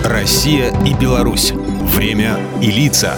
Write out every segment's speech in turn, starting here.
Россия и Беларусь. Время и лица.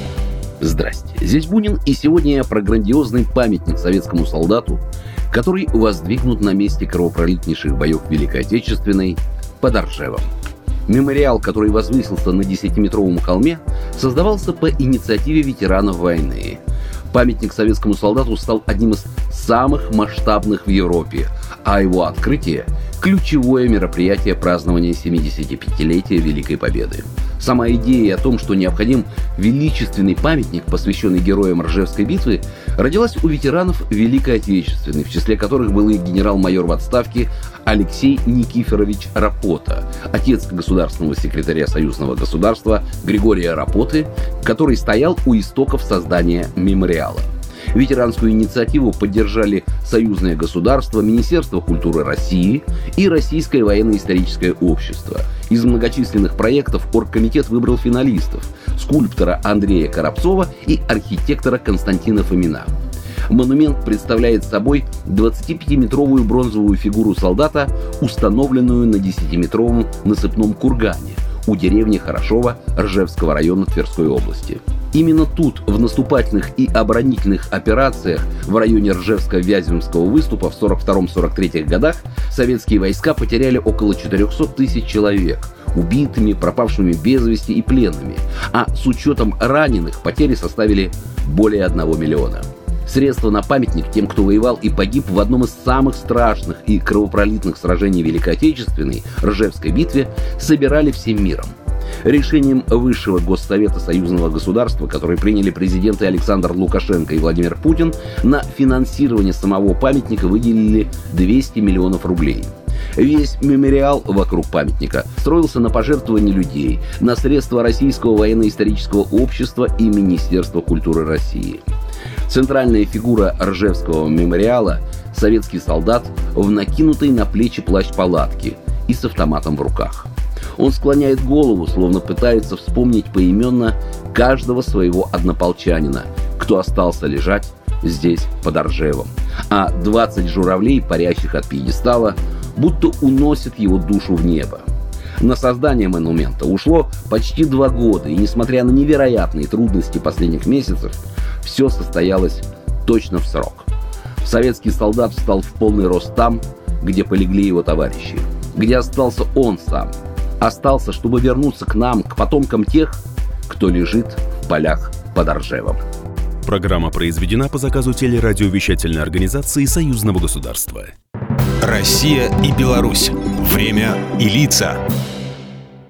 Здрасте, здесь Бунин, и сегодня я про грандиозный памятник советскому солдату, который воздвигнут на месте кровопролитнейших боев Великой Отечественной под Ржевом. Мемориал, который возвысился на 10-метровом холме, создавался по инициативе ветеранов войны. Памятник советскому солдату стал одним из самых масштабных в Европе, а его открытие – ключевое мероприятие празднования 75-летия Великой Победы. Сама идея о том, что необходим величественный памятник, посвященный героям Ржевской битвы, родилась у ветеранов Великой Отечественной, в числе которых был и генерал-майор в отставке Алексей Никифорович Рапота, отец государственного секретаря Союзного государства Григория Рапоты, который стоял у истоков создания мемориала. Ветеранскую инициативу поддержали Союзное государство, Министерство культуры России и Российское военно-историческое общество. Из многочисленных проектов оргкомитет выбрал финалистов – скульптора Андрея Коробцова и архитектора Константина Фомина. Монумент представляет собой 25-метровую бронзовую фигуру солдата, установленную на 10-метровом насыпном кургане у деревни Хорошово Ржевского района Тверской области. Именно тут, в наступательных и оборонительных операциях в районе Ржевско-Вяземского выступа в 1942-1943 годах советские войска потеряли около 400 тысяч человек убитыми, пропавшими без вести и пленными, а с учетом раненых потери составили более 1 миллиона. Средства на памятник тем, кто воевал и погиб в одном из самых страшных и кровопролитных сражений Великой Отечественной, Ржевской битве, собирали всем миром. Решением Высшего Госсовета Союзного государства, который приняли президенты Александр Лукашенко и Владимир Путин, на финансирование самого памятника выделили 200 миллионов рублей. Весь мемориал вокруг памятника строился на пожертвования людей, на средства Российского военно-исторического общества и Министерства культуры России. Центральная фигура Ржевского мемориала – советский солдат в накинутой на плечи плащ-палатке и с автоматом в руках. Он склоняет голову, словно пытается вспомнить поименно каждого своего однополчанина, кто остался лежать здесь под Ржевом. А 20 журавлей, парящих от пьедестала, будто уносят его душу в небо. На создание монумента ушло почти 2 года, и несмотря на невероятные трудности последних месяцев, все состоялось точно в срок. Советский солдат встал в полный рост там, где полегли его товарищи, где остался он сам. Остался, чтобы вернуться к нам, к потомкам тех, кто лежит в полях под Ржевом. Программа произведена по заказу телерадиовещательной организации Союзного государства. Россия и Беларусь. Время и лица.